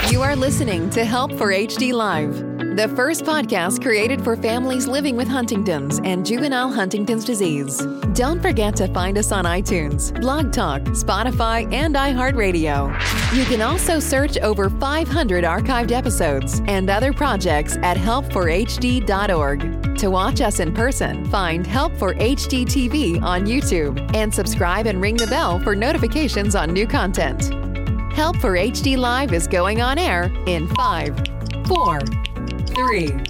You are listening to Help for HD Live, the first podcast created for families living with Huntington's and juvenile Huntington's disease. Don't forget to find us on iTunes, Blog Talk, Spotify, and iHeartRadio. You can also search over 500 archived episodes and other projects at helpforhd.org. To watch us in person, find Help for HD TV on YouTube and subscribe and ring the bell for notifications on new content. Help for HD Live is going on air in 5, 4, 3, 2.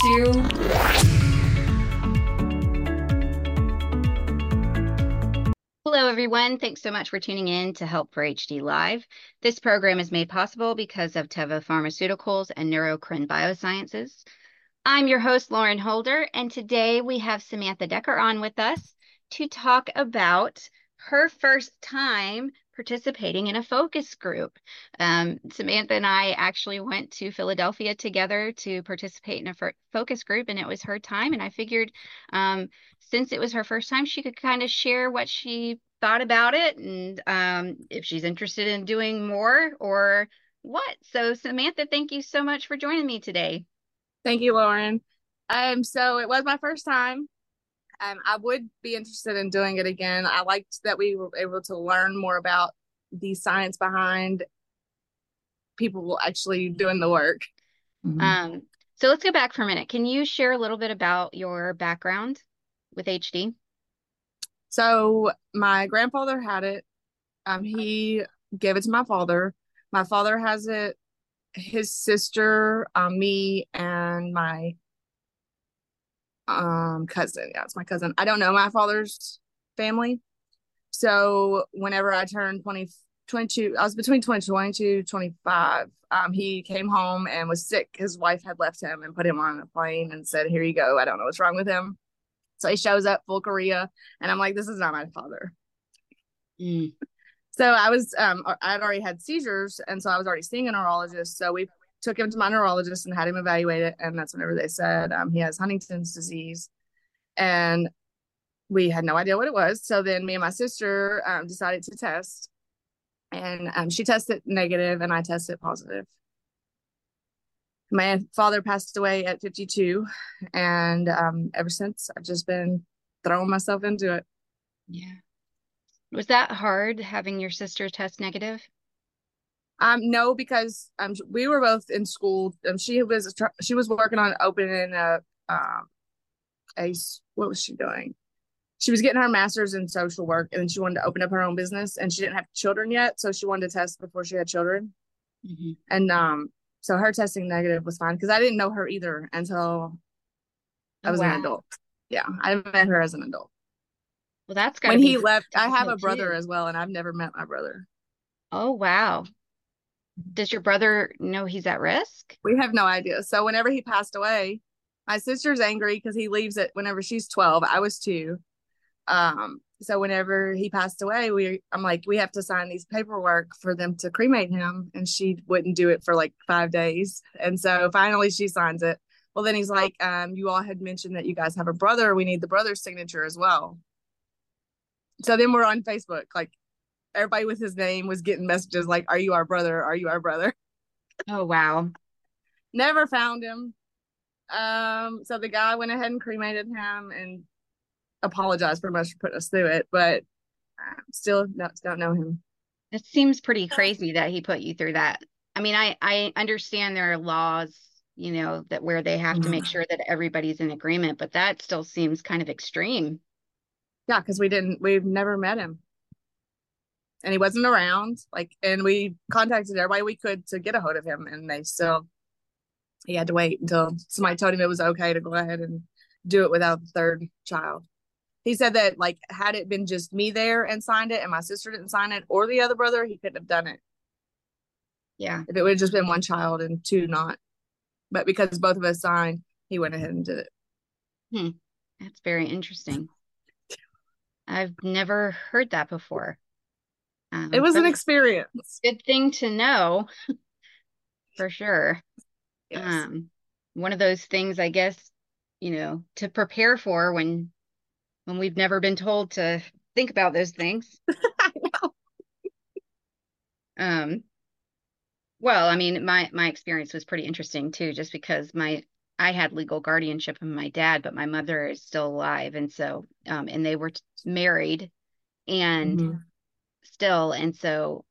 Hello, everyone. Thanks so much for tuning in to Help for HD Live. This program is made possible because of Teva Pharmaceuticals and Neurocrine Biosciences. I'm your host, Lauren Holder, and today we have Samantha Decker on with us to talk about her first time participating in a focus group. Samantha and I actually went to Philadelphia together to participate in a focus group, and it was her time. And I figured since it was her first time, she could kind of share what she thought about it and if she's interested in doing more or what. So Samantha, thank you so much for joining me today. Thank you, Lauren. So it was my first time. I would be interested in doing it again. I liked that we were able to learn more about the science behind people actually doing the work. Mm-hmm. So let's go back for a minute. Can you share a little bit about your background with HD? So my grandfather had it. He gave it to my father. My father has it. His sister, me, and my cousin. Yeah, it's my cousin. I don't know my father's family. So whenever I turned 22, I was between 22, 25. He came home and was sick. His wife had left him and put him on a plane and said, "Here you go. I don't know what's wrong with him." So he shows up full Korea, and I'm like, "This is not my father." Mm. So I was, I'd already had seizures, and so I was already seeing a neurologist. So we took him to my neurologist and had him evaluated, and that's whenever they said he has Huntington's disease, and we had no idea what it was. So then me and my sister decided to test, and she tested negative, and I tested positive. My father passed away at 52, and ever since I've just been throwing myself into it. Yeah. Was that hard having your sister test negative? No, because we were both in school. She was working on opening what was she doing? She was getting her master's in social work, and then she wanted to open up her own business, and she didn't have children yet, so she wanted to test before she had children. Mm-hmm. And so her testing negative was fine because I didn't know her either until I was an adult. Yeah, I met her as an adult. Well, that's got when he left. I have a brother as well, and I've never met my brother. Oh, wow. Does your brother know he's at risk? We have no idea. So whenever he passed away, my sister's angry because he leaves it whenever she's 12. I was 2. So whenever he passed away, I'm like, we have to sign these paperwork for them to cremate him. And she wouldn't do it for like 5 days. And so finally she signs it. Well, then he's like, you all had mentioned that you guys have a brother. We need the brother's signature as well. So then we're on Facebook, like everybody with his name was getting messages like, "Are you our brother? Are you our brother?" Oh, wow. Never found him. So the guy went ahead and cremated him and apologized pretty much for putting us through it, but still don't know him. It seems pretty crazy that he put you through that. I mean, I understand there are laws, that where they have to make sure that everybody's in agreement, but that still seems kind of extreme. Yeah, because we've never met him. And he wasn't around, and we contacted everybody we could to get a hold of him, and he had to wait until somebody told him it was okay to go ahead and do it without the third child. He said that, had it been just me there and signed it and my sister didn't sign it or the other brother, he couldn't have done it. Yeah. If it would have just been one child and 2 not. But because both of us signed, he went ahead and did it. That's very interesting. I've never heard that before. It was an experience. Good thing to know, for sure. Yes. One of those things, I guess, to prepare for when we've never been told to think about those things. I know. Well, I mean, my experience was pretty interesting too, just because I had legal guardianship of my dad, but my mother is still alive, and so and they were married and Mm-hmm. still, and so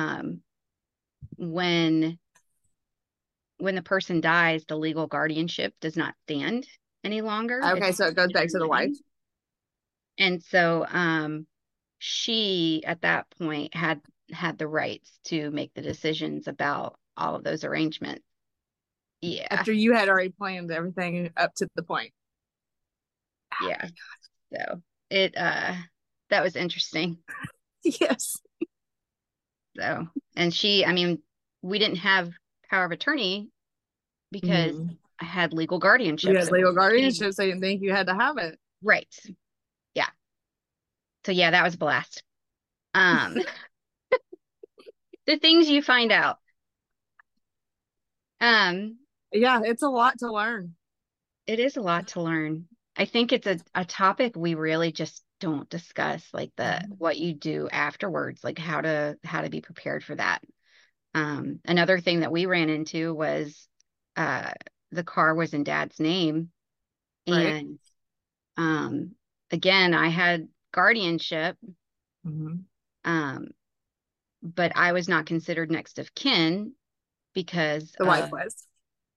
when the person dies, the legal guardianship does not stand any longer. Okay, It's so it goes just back to the wife. living. And so she at that point had the rights to make the decisions about all of those arrangements. Yeah. After you had already planned everything up to the point. Yeah. So it that was interesting. Yes. So and she, I mean, we didn't have power of attorney because Mm-hmm. I had legal You guardianship. had So legal she, guardianship, so you didn't think you had to have it. right. Yeah. So yeah, that was a blast. Um the things you find out. Um Yeah, it's a lot to learn. it is a lot to learn. I think it's a topic we really just don't discuss, like the what you do afterwards, like how to be prepared for that. Another thing that we ran into was uh, the car was in Dad's name, Right. and um, again, I had guardianship, Mm-hmm. um, but I was not considered next of kin because The wife was.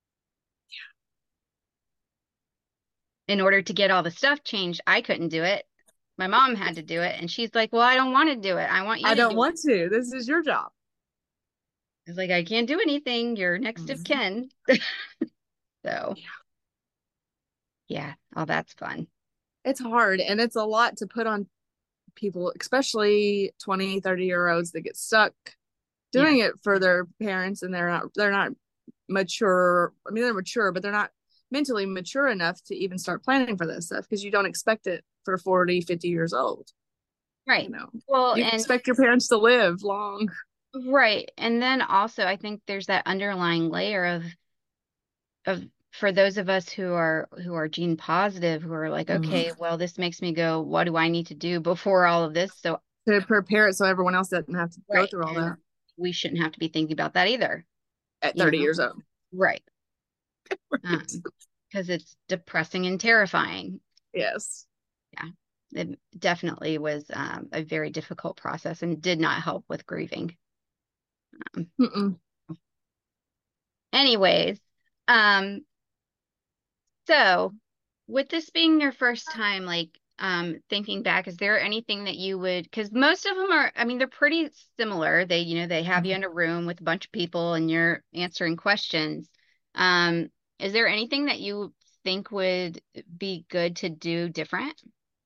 in order to get all the stuff changed, I couldn't do it. My mom had to do it, and she's like, "Well, I don't want to do it. I want you I to don't do it." want to. This is your job. It's like, I can't do anything. You're next of Mhm. kin. So, yeah, all that's fun. It's hard and it's a lot to put on people, especially 20, 30-year-olds that get stuck Yeah, doing it for their parents and they're not mature. I mean, they're mature, but they're not mentally mature enough to even start planning for this stuff because you don't expect it for 40, 50 years old. You right. know, Well, you and expect your parents to live long. right. And then also, I think there's that underlying layer of for those of us who are gene positive, who are like, okay, Mhm. well, this makes me go, what do I need to do before all of this? So, To prepare it so everyone else doesn't have to go right. through all And that we shouldn't have to be thinking about that either, at you 30 know? years old. Right. Right. Because it's depressing and terrifying. Yes. Yeah, it definitely was a very difficult process and did not help with grieving. Um, Mm-mm. anyways, um, so with this being your first time, like thinking back, is there anything that you would, because most of them are, I mean, they're pretty similar. They, you know, they have you in a room with a bunch of people and you're answering questions. Um, is there anything that you think would be good to do different?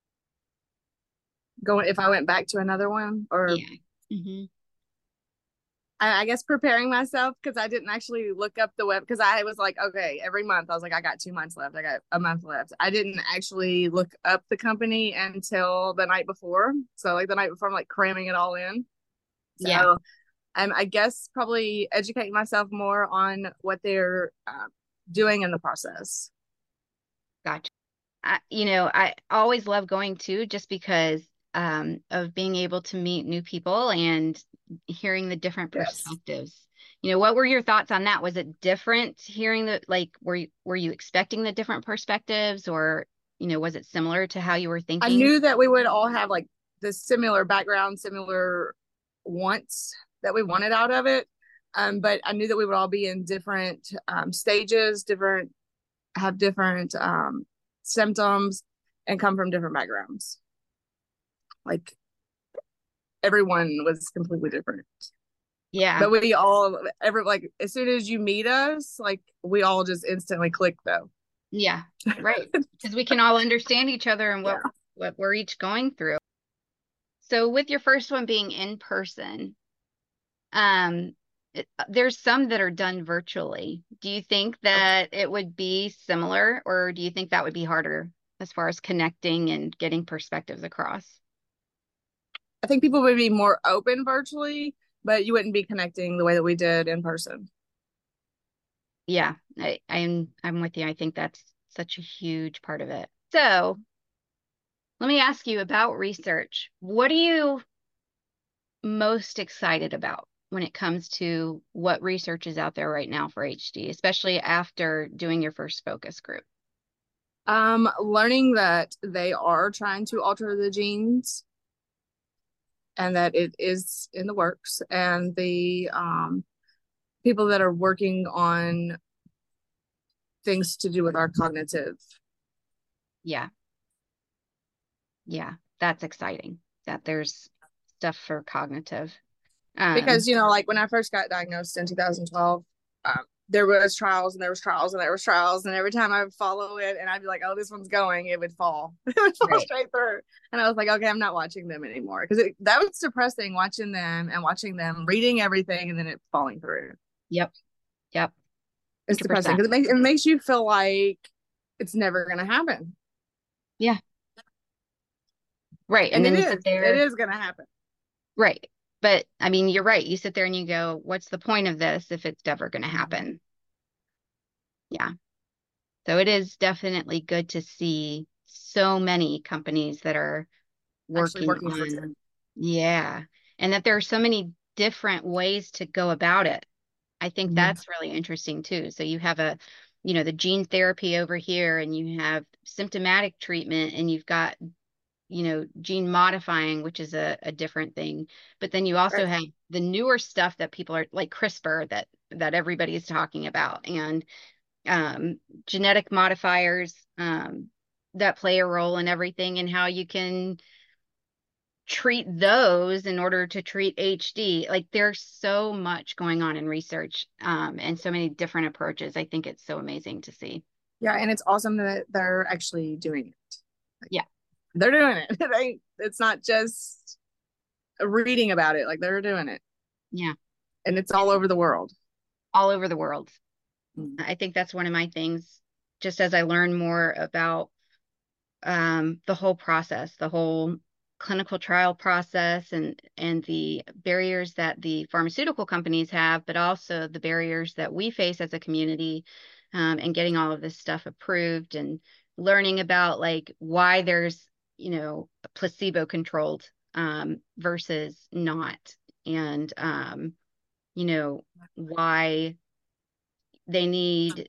Going if I went back to another one, or Yeah. Hmm. I guess preparing myself because I didn't actually look up the web because I was like, okay, every month I was like, I got 2 months left. I got a month left. I didn't actually look up the company until the night before. So like the night before, I'm like cramming it all in. Yeah. So I guess probably educate myself more on what they're doing in the process. Gotcha. You know, I always love going to just because of being able to meet new people and hearing the different Yes. perspectives. You know, what were your thoughts on that? Was it different hearing the like were you expecting the different perspectives or, you know, was it similar to how you were I thinking? knew that we would all have like this similar background, similar wants that we wanted out of it. But I knew that we would all be in different stages, have different symptoms, and come from different backgrounds. Like everyone was completely different. Yeah. But we all, like, as soon as you meet us, like, we all just instantly click, though. Yeah. Right. Because we can all understand each other and Yeah. what we're each going through. So with your first one being in person, there's some that are done virtually. Do you think Okay. that it would be similar, or do you think that would be harder as far as connecting and getting perspectives across? I think people would be more open virtually, but you wouldn't be connecting the way that we did in person. Yeah, I'm with you. I think that's such a huge part of it. So let me ask you about research. What are you most excited about? when it comes to what research is out there right now for HD, especially after doing your first focus group? Learning that they are trying to alter the genes and that it is in the works, and the people that are working on things to do with our cognitive. Yeah. Yeah, that's exciting that there's stuff for cognitive. Because, like when I first got diagnosed in 2012, there was trials and there was trials and there was trials. And every time I would follow it and I'd be like, oh, this one's going, it would fall. It would fall straight through. And I was like, okay, I'm not watching them anymore. Because that was depressing, watching them, reading everything and then it falling through. Yep. It's 100%. depressing because it makes you feel like it's never going to happen. Yeah. Right. And then it you is. sit there. It is going to happen. Right. But I mean, you're right. You sit there and you go, what's the point of this if it's never going to happen? Yeah. So it is definitely good to see so many companies that are working on, yeah. And that there are so many different ways to go about it. I think that's really interesting too. So you have the gene therapy over here, and you have symptomatic treatment, and you've got gene modifying, which is a different thing. But then you also have the newer stuff that people are like CRISPR that everybody is talking about, and genetic modifiers that play a role in everything, and how you can treat those in order to treat HD. Like there's so much going on in research and so many different approaches. I think it's so amazing to see. Yeah, and it's awesome that they're actually doing it. Yeah. They're doing it. It's not just reading about it, like they're doing it. Yeah. And it's all over the world. All over the world. I think that's one of my things, just as I learn more about the whole process, the whole clinical trial process, and the barriers that the pharmaceutical companies have, but also the barriers that we face as a community, and getting all of this stuff approved, and learning about like why there's placebo controlled versus not, and why they need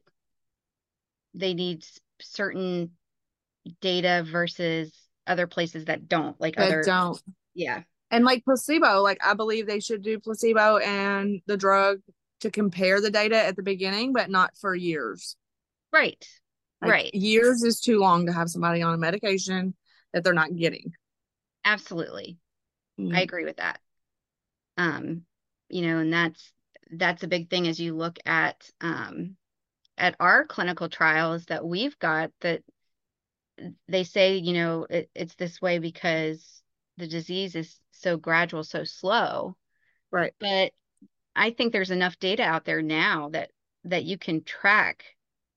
certain data versus other places that don't, like that don't. Yeah. And like placebo, like I believe they should do placebo and the drug to compare the data at the beginning, but not for years. Right. Right. Years is too long to have somebody on a medication that they're not getting. Absolutely. I agree with that. And that's a big thing as you look at our clinical trials that we've got, that they say, it's this way because the disease is so gradual, so slow. Right. But I think there's enough data out there now that you can track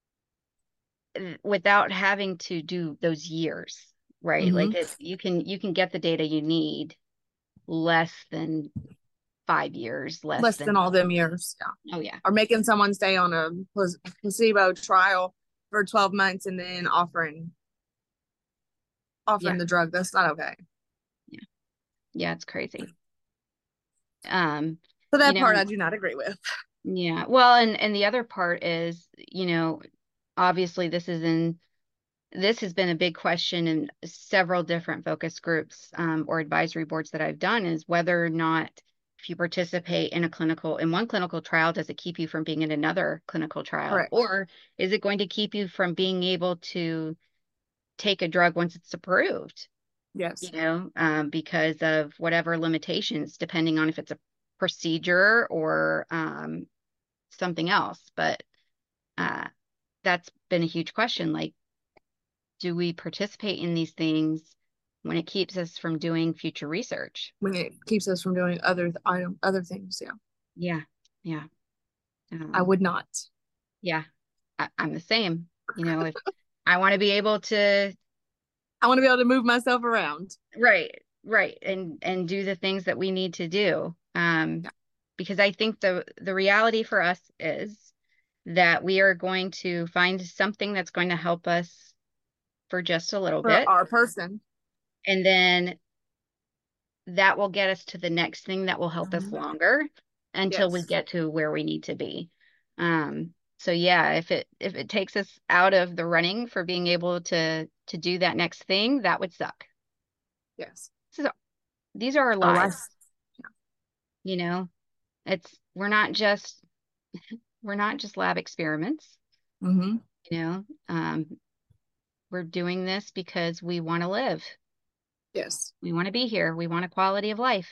without having to do those years, right? Like you can get the data you need less than 5 years, less than all them years. Yeah. Oh yeah. Or making someone stay on a placebo trial for 12 months and then offering the drug. That's not okay. Yeah, it's crazy. So that part I do not agree with. Yeah. Well, and the other part is, obviously this has been a big question in several different focus groups or advisory boards that I've done, is whether or not, if you participate in one clinical trial, does it keep you from being in another clinical trial? Correct. Or is it going to keep you from being able to take a drug once it's approved? Yes. Because of whatever limitations, depending on if it's a procedure or something else. But that's been a huge question. Like, do we participate in these things when it keeps us from doing future research? When it keeps us from doing other things, yeah. Yeah. I would not. Yeah, I'm the same. If I want to be able to move myself around. Right. And do the things that we need to do. Because I think the reality for us is that we are going to find something that's going to help us for just a little bit. Our person. And then that will get us to the next thing that will help us longer. until we Yes. get to where we need to be. So yeah, if it takes us out of the running for being able to do that next thing, that would suck. Yes. So these are our Our lives, life. you know. We're not just lab experiments, Mm-hmm. you know. We're doing this because we want to live. Yes. We want to be here. We want a quality of life.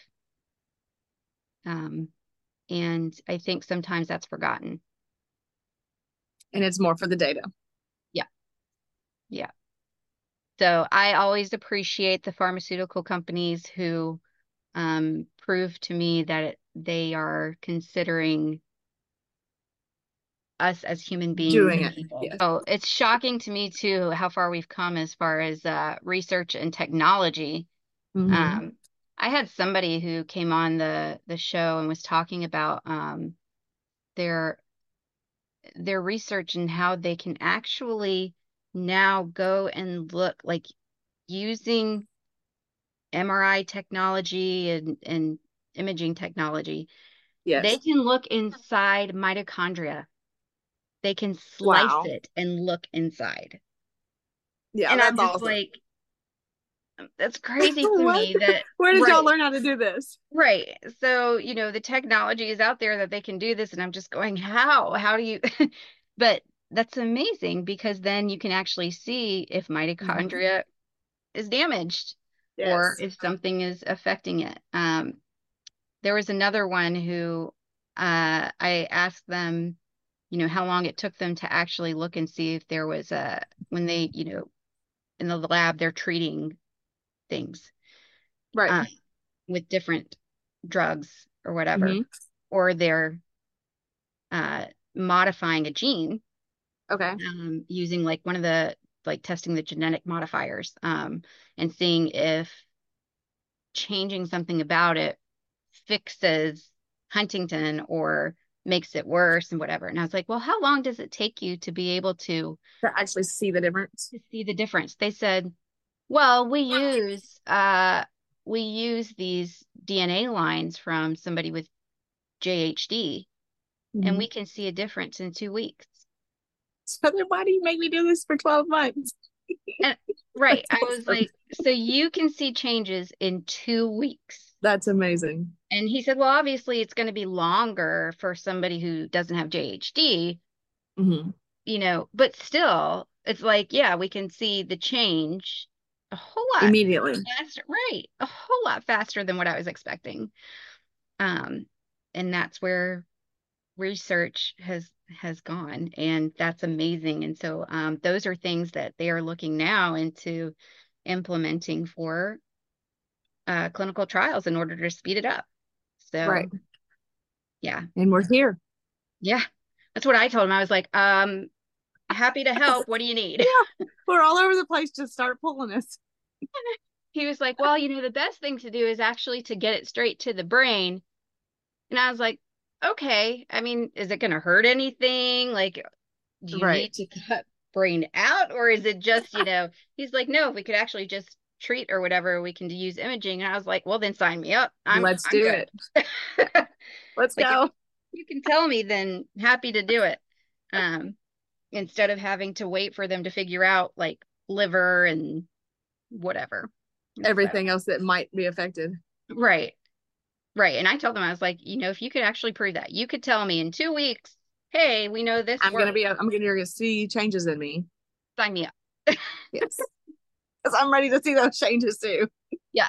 And I think sometimes that's forgotten. And it's more for the data. Yeah. Yeah. So I always appreciate the pharmaceutical companies who prove to me that they are considering us as human beings Doing and it. people. Yes. So it's shocking to me too how far we've come as far as research and technology. Mm-hmm. I had somebody who came on the show and was talking about their research and how they can actually now go and look, like, using MRI technology and imaging technology. They Yes. can look inside mitochondria. They can slice Wow. it and look inside. Yeah, And I'm that's just awesome. like, that's crazy to What? me that, Where did y'all right, learn how to do this? right. So, the technology is out there that they can do this. And I'm just going, how? How do you? But that's amazing because then you can actually see if Mm-hmm. mitochondria is damaged or Yes. if something is affecting it. There was another one who I asked them, how long it took them to actually look and see if there was when they, in the lab, they're treating things Right. uh, with different drugs or whatever, Mm-hmm. or they're uh, modifying a gene Okay. using like one of the, like, testing the genetic modifiers and seeing if changing something about it fixes Huntington or makes it worse and whatever. And I was like, well, how long does it take you to be able To actually see the difference. to see the difference? They said, well, we use these DNA lines from somebody with JHD, and Mm-hmm. we can see a difference in 2 weeks. So then why do you make me do this for 12 months? And right, That's I was awesome. like, so you can see changes in 2 weeks. That's amazing. And he said, well, obviously it's going to be longer for somebody who doesn't have JHD, Mm-hmm. but still, it's like, yeah, we can see the change a whole lot Immediately. faster, right? A whole lot faster than what I was expecting. Um, and that's where research has gone, and that's amazing. And so those are things that they are looking now into implementing for clinical trials in order to speed it up. Right. So yeah, And we're here. yeah, that's what I told him. I was like, happy to help. What do you need? Yeah. We're all over the place. Just start pulling us. He was like, well, the best thing to do is actually to get it straight to the brain. And I was like, okay. I mean, is it going to hurt anything? Like, do you Right. need to cut brain out, or is it just, he's like, no, if we could actually just treat or whatever, we can use imaging. And I was like, well, then sign me up. Let's I'm do good. it. Let's Like, if go. you can tell me, then happy to do it. Instead of having to wait for them to figure out like liver and whatever. So, Everything else that might be affected. right. Right. And I told them, I was like, if you could actually prove that, you could tell me in 2 weeks, hey, we know this works. I'm gonna see changes in me. Sign me up. Yes. Because I'm ready to see those changes too. Yeah.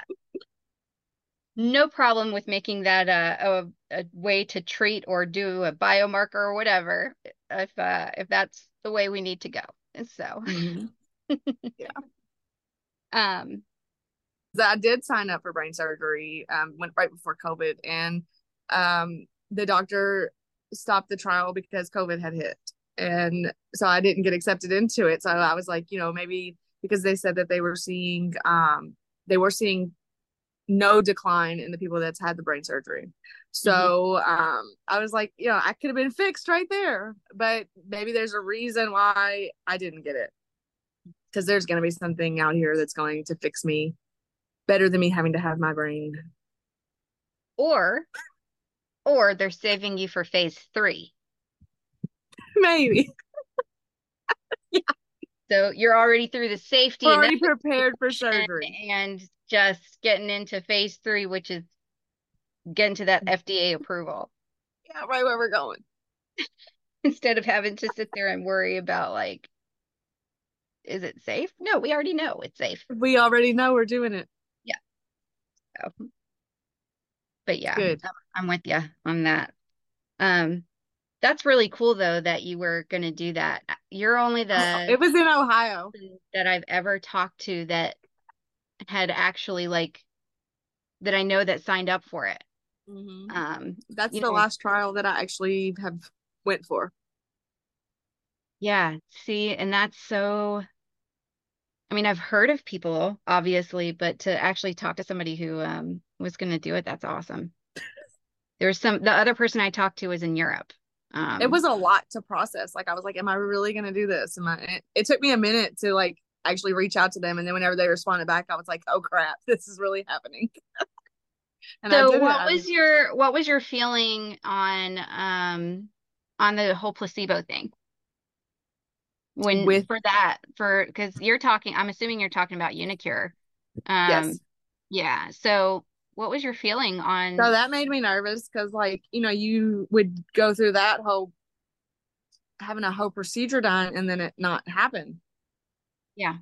No problem with making that a way to treat or do a biomarker or whatever, if that's the way we need to go. And so, Mm-hmm. Yeah. um, I did sign up for brain surgery went right before COVID, and the doctor stopped the trial because COVID had hit. And so I didn't get accepted into it. So I was like, maybe because they said that they were seeing no decline in the people that's had the brain surgery. So I was like, I could have been fixed right there, but maybe there's a reason why I didn't get it. Because there's going to be something out here that's going to fix me better than me having to have my brain. or or they're saving you for phase 3. Maybe. Yeah. So you're already through the safety We're and already prepared for surgery. and just getting into phase 3, which is getting to that FDA approval Yeah, right where we're going. instead of having to sit there and worry about like, is it safe? No, we already know it's safe. We already know we're doing it. Yeah. So, but yeah, Good. I'm with you on that. That's really cool though that you were going to do that. You're only It was in Ohio. that I've ever talked to that had actually like that I know that signed up for it. That's You the know, last trial that I actually have went for. yeah, see, and that's so, I mean, I've heard of people obviously, but to actually talk to somebody who was going to do it, that's awesome. There was the other person I talked to was in Europe. It was a lot to process. Like I was like, am I really gonna do this? It took me a minute to like actually reach out to them, and then whenever they responded back, I was like, oh crap, this is really happening. And I So did what was your feeling on the whole placebo thing? with Because I'm assuming you're talking about Unicure. yes. Yeah. So what was your feeling So on, that made me nervous because like, you would go through that whole having a whole procedure done and then it not happen. yeah,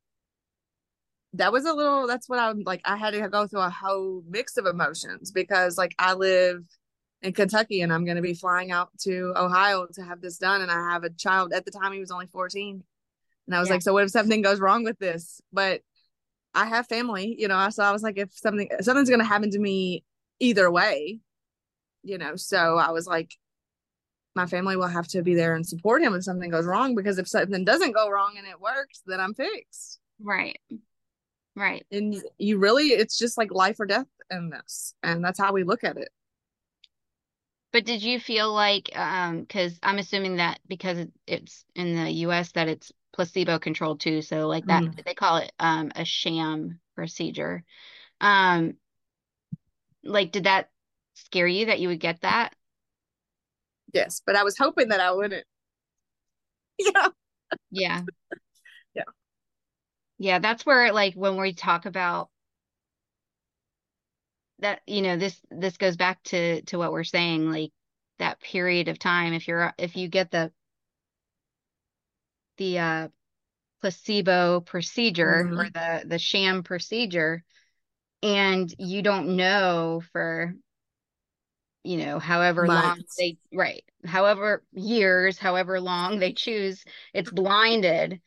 That's what I would like. I had to go through a whole mix of emotions because like I live in Kentucky and I'm going to be flying out to Ohio to have this done. And I have a child at the time, he was only 14. And I was yeah, like, so what if something goes wrong with this? But I have family, so I was like, if something's going to happen to me either way, so I was like, my family will have to be there and support him if something goes wrong, because if something doesn't go wrong and it works, then I'm fixed. right, right. And you really, it's just like life or death in this. And that's how we look at it. But did you feel like, because I'm assuming that because it's in the US that it's placebo controlled too, so like that Mhm. they call it a sham procedure. Um, like did that scare you that you would get that? Yes. But I was hoping that I wouldn't. Yeah. Yeah. Yeah. Yeah, that's where like when we talk about that, this goes back to what we're saying, like that period of time if you get the placebo procedure or Mhm. the sham procedure and you don't know for however long Months. however years, however long they choose, it's blinded.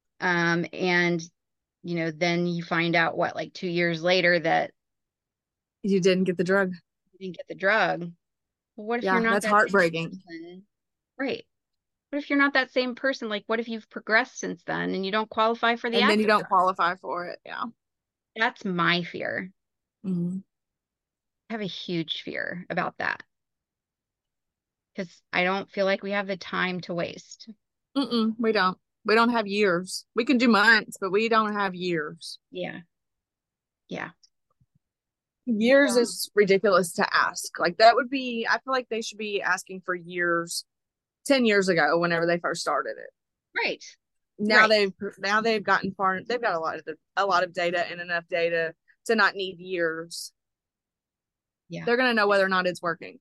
And then you find out what, like 2 years later that You didn't get the drug. you didn't get the drug. Well, what if you're Yeah. not That's that same heartbreaking. person? Right. What if you're not that same person? Like, what if you've progressed since then and you don't qualify for the And then you active don't drug? qualify for it. Yeah. That's my fear. Mhm. I have a huge fear about that because I don't feel like we have the time to waste. We don't. We don't have years. We can do months, but we don't have years. Yeah. Yeah. Years is ridiculous to ask. Like that would be, I feel like they should be asking for years 10 years ago whenever they first started it. Right. Now Right. they've gotten far, they've got a lot of data and enough data to not need years. Yeah. They're going to know whether or not it's working.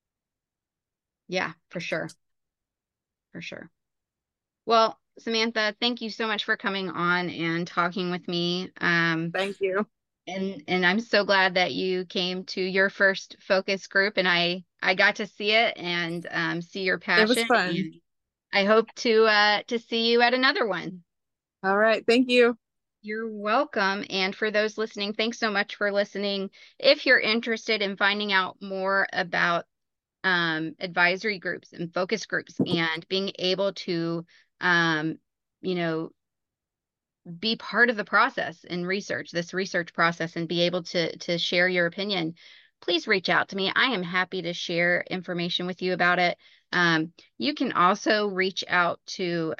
Yeah, for sure. For sure. Well, Samantha, thank you so much for coming on and talking with me. Thank you. And I'm so glad that you came to your first focus group and I got to see it and see your It was passion. fun. And I hope to see you at another one. All right. Thank you. You're welcome. And for those listening, thanks so much for listening. If you're interested in finding out more about advisory groups and focus groups and being able to, you know, be part of the process and this research process, and be able to share your opinion, please reach out to me. I am happy to share information with you about it. You can also reach out to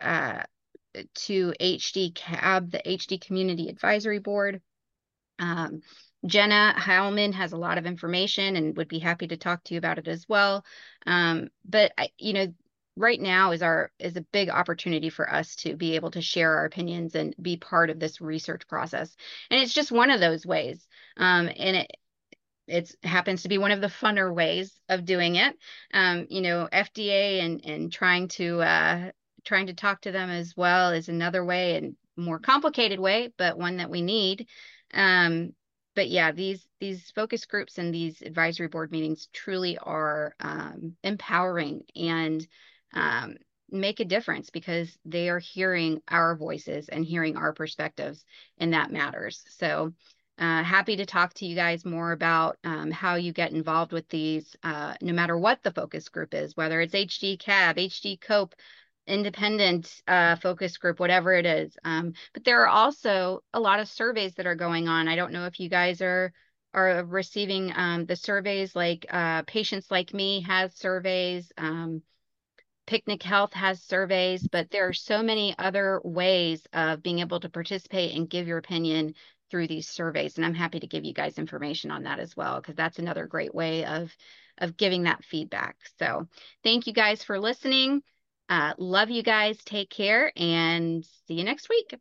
HD CAB, the HD Community Advisory Board. Jenna Heilman has a lot of information and would be happy to talk to you about it as well. But right now is a big opportunity for us to be able to share our opinions and be part of this research process. And it's just one of those ways. And it happens to be one of the funner ways of doing it. FDA and trying to talk to them as well is another way, and more complicated way, but one that we need. But yeah, these focus groups and these advisory board meetings truly are empowering and make a difference, because they are hearing our voices and hearing our perspectives, and that matters. So happy to talk to you guys more about how you get involved with these, no matter what the focus group is, whether it's HD-CAB, HD-COPE, independent focus group, whatever it is. But there are also a lot of surveys that are going on. I don't know if you guys are receiving the surveys, like Patients Like Me has surveys, Picnic Health has surveys, but there are so many other ways of being able to participate and give your opinion through these surveys. And I'm happy to give you guys information on that as well, because that's another great way of giving that feedback. So thank you guys for listening. Love you guys. Take care and see you next week.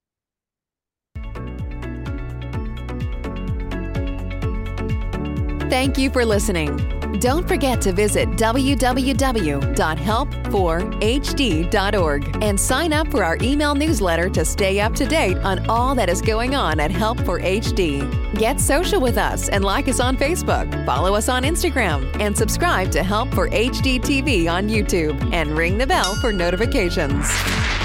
Thank you for listening. Don't forget to visit www.help4hd.org and sign up for our email newsletter to stay up to date on all that is going on at Help for HD. Get social with us and like us on Facebook, follow us on Instagram, and subscribe to Help for HD TV on YouTube, and ring the bell for notifications.